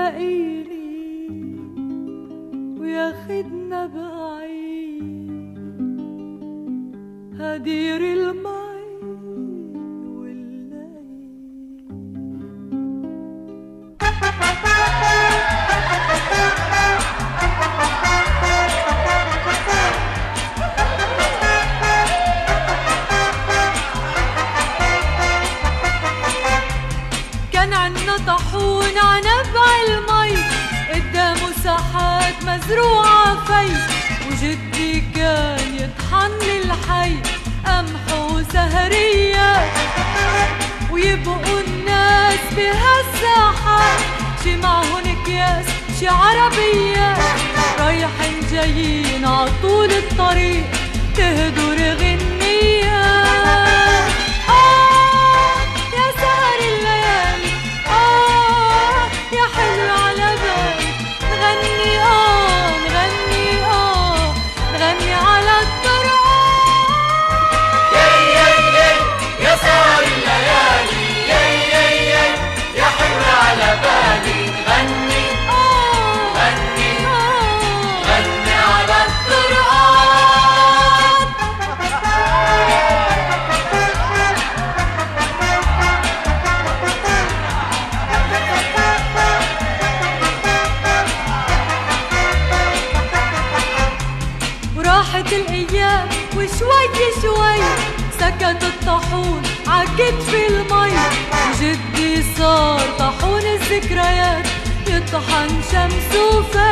يلاقيني وياخدنا بعيد هدير المي والليل. كان عنا طاحون عنبع المي قدامه ساحات مزروعة في، وجدي كان يطحن للحي قمح وسهريات، ويبقوا الناس بهالساحات شي معهن اكياس شي عربيات، رايحين جايين عطول الطريق تهدر غنيات. يا سهر الليالي يا حلو على بالي، نغني نغني نغني على الطرقات. يا سهر الليالي يا حلو على بالي، نغني نغني نغني على الطرقات. وراحت الايام وشوي شوي سكت الطاحون عكتف المي، وجدي صار طاحون الذكريات يطحن شمس وفي.